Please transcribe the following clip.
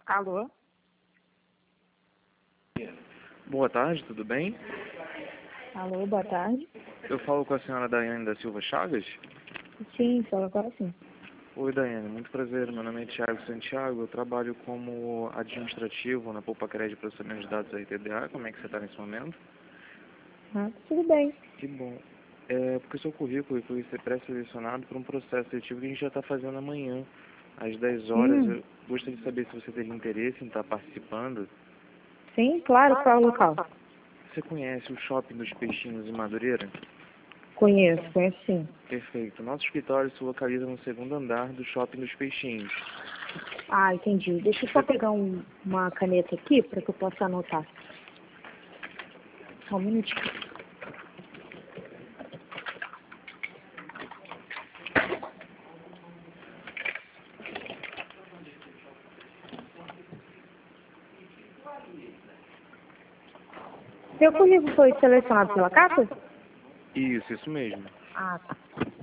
Alô? Boa tarde, tudo bem? Alô, boa tarde. Eu falo com a senhora Daiane da Silva Chagas? Sim, fala agora sim. Oi, Daiane, muito prazer. Meu nome é Thiago Santiago. Eu trabalho como administrativo na Poupa Crédito de Processamento de Dados RTDA. Como é que você está nesse momento? Ah, tudo bem. Que bom. Porque o seu currículo foi ser pré-selecionado para um processo seletivo que a gente já está fazendo amanhã, às 10 horas. Eu gostaria de saber se você teria interesse em estar participando. Sim, claro, qual é o local? Você conhece o Shopping dos Peixinhos em Madureira? Conheço sim. Perfeito. Nosso escritório se localiza no segundo andar do Shopping dos Peixinhos. Ah, entendi. Deixa eu só pegar uma caneta aqui para que eu possa anotar. Só um minutinho. Seu currículo foi selecionado pela CAPES? Isso mesmo. Ah, tá.